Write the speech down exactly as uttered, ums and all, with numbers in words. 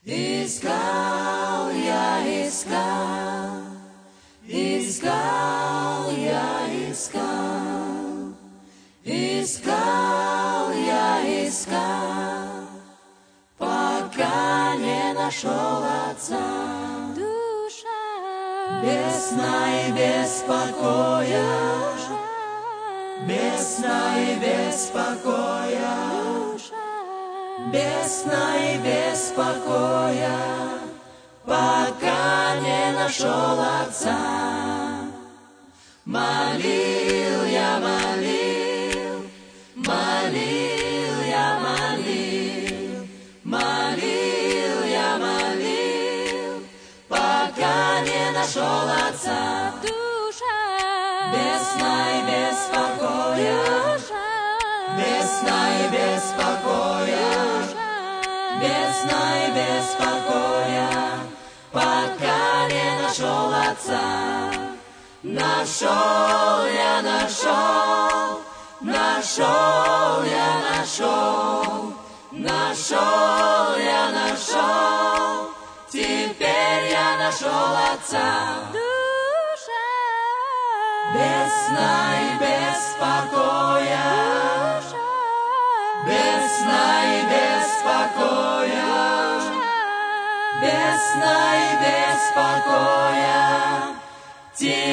Искал я, искал, искал я, искал, искал я, искал, пока не нашел Отца. Душа без сна и без покоя, душа без сна и без покоя, без сна и без покоя, пока не нашел Отца. Молил я, молил, молил я, молил, молил я, молил, пока не нашел Отца. Душа без сна и без покоя, без сна и без покоя, без сна и без покоя, пока не нашел Отца. Нашел я, нашел, нашел я, нашел, нашел я, нашел, теперь я нашел Отца. Душа без сна и без покоя, без сна и без покоя, без сна и без покоя,